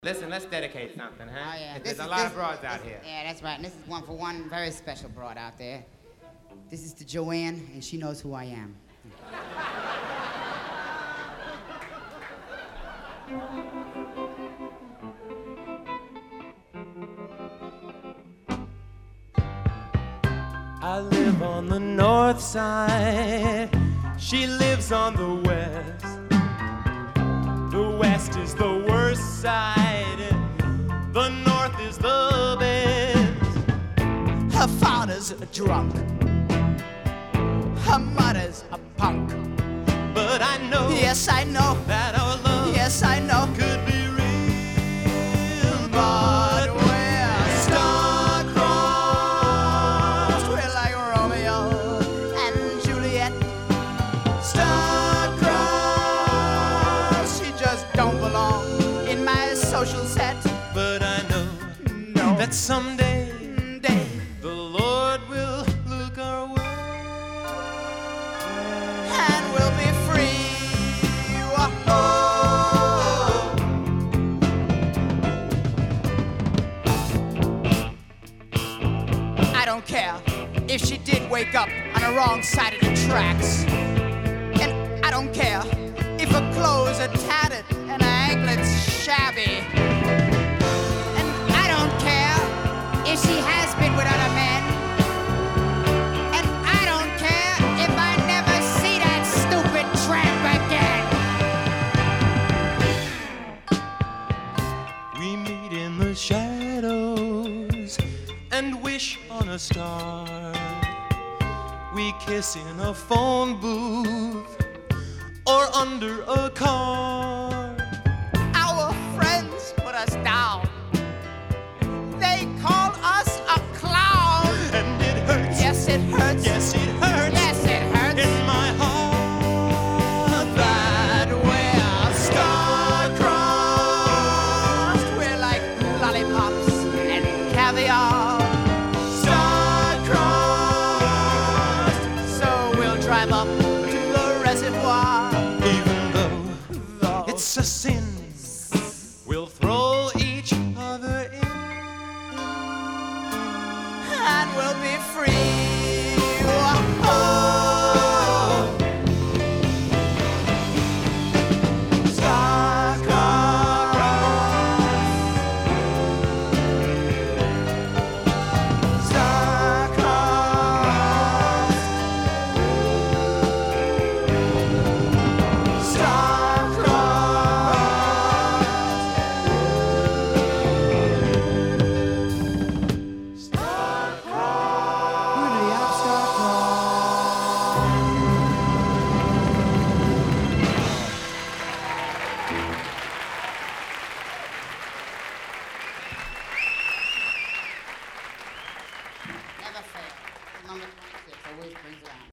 Listen, let's dedicate something, huh? Oh, yeah. There's a lot of broads out here. Yeah, that's right. And this is one for one very special broad out there. This is to Joanne, and she knows who I am. I live on the north side, she lives on the west. The west is the worst side, the north is the best. Her father's a drunk. Her mother's a punk. But I know, Yes, I know. that our love Yes, I know. could be real, But we're star-crossed. We're like Romeo and Juliet. Star-crossed. She just don't belong in my social set. But I know No. that someday Day. the Lord will look our way. And we'll be free. Oh. I don't care if she did wake up on the wrong side of the tracks. And I don't care if her clothes are tattered and her anklets shabby. And I don't care if she has been with other men. And I don't care if I never see that stupid tramp again. We meet in the shadows and wish on a star. We kiss in a phone booth or under a car. Our friends put us down. They call us a clown. And it hurts, Yes, it hurts. yes it hurts, Yes, it hurts. in my heart that we're star-crossed. We're like lollipops and caviar. Star-crossed. So we'll drive up to the reservoir. Even though it's a sin, we'll throw each other in. And we'll be free. Never fail. Number 26 always brings it out.